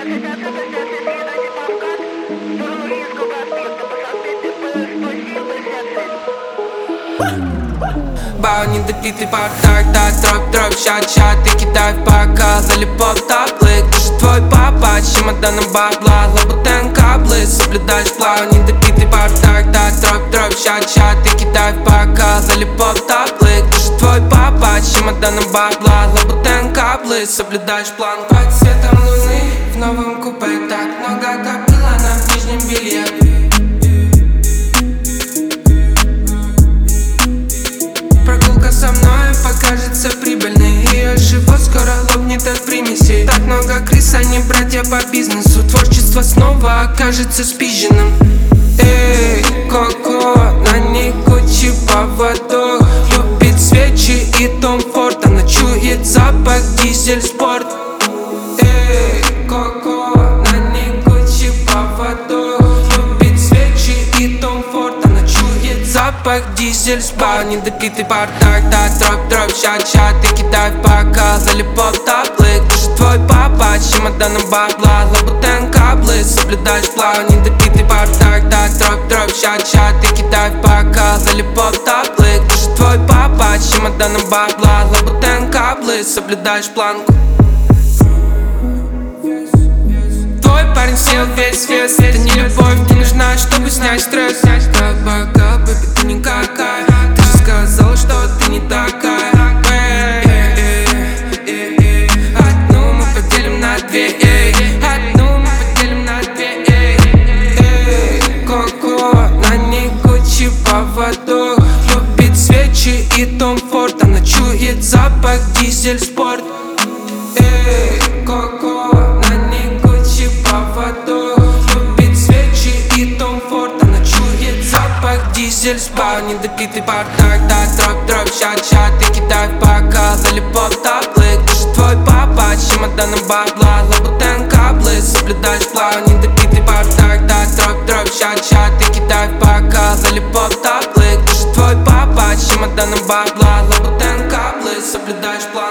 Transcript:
Бау, недопитый бардак, да, дробь, щат, ты кидай в бокал, залипов таблык. Ты же твой папа, чемоданом бабла, лабутен каблы, соблюдаешь план. Недопитый бардак, да, дробь, щат, ты кидай в бокал, залипов таблык. Ты же твой папа, чемоданом бабла, лабутен каблы, соблюдаешь план. Под светом луны в новом купе так много копила на нижнем белье. Со мной покажется прибыльной, ее живот скоро лопнет от примесей. Так много крыс, они братья по бизнесу. Творчество снова окажется спизженным. Эй, Коко, на ней Гуччи поводок. Любит свечи и Том Форд, она чует запах дизель спорт. Эй, Коко, на ней Гуччи поводок. Любит свечи и Том Форд, она чует запах дизель спорт. Недопитый бардак, да, дробь, щат, ты кидай в бокал, залипов таблык. Ты же твой папа, чемоданом бабла, лабутен каблы, соблюдаешь план. Недопитый бардак, да, дробь, щат, ты кидай в бокал, залипов таблык. Ты же твой папа, чемоданом бабла, лабутен каблы, соблюдаешь планку. Твой парень съел весь вес, это не любовь, мне нужна, чтобы снять стресс. Бокал, бэби, ты никакая, ты же сказала, что ты не такая. Одну мы поделим на две, одну мы поделим на две. Коко, на ней Гуччи поводок. Любит свечи и Том Форд, она чует запах дизель спорт. Коко, на ней Гуччи поводок. Любит свечи и Том Форд, она чует запах дизель спорт. Недопитый бардак, да, дробь, щат, ты кидай в бокал, залипов таблык. Ты же твой папа, чемоданом бабла, лабутен каблы, соблюдаешь план. Недопитый бардак, да, дробь, щат, ты кидай в бокал, залипов таблык. Ты же твой папа, чемоданом бабла, лабутен каблы, соблюдаешь план.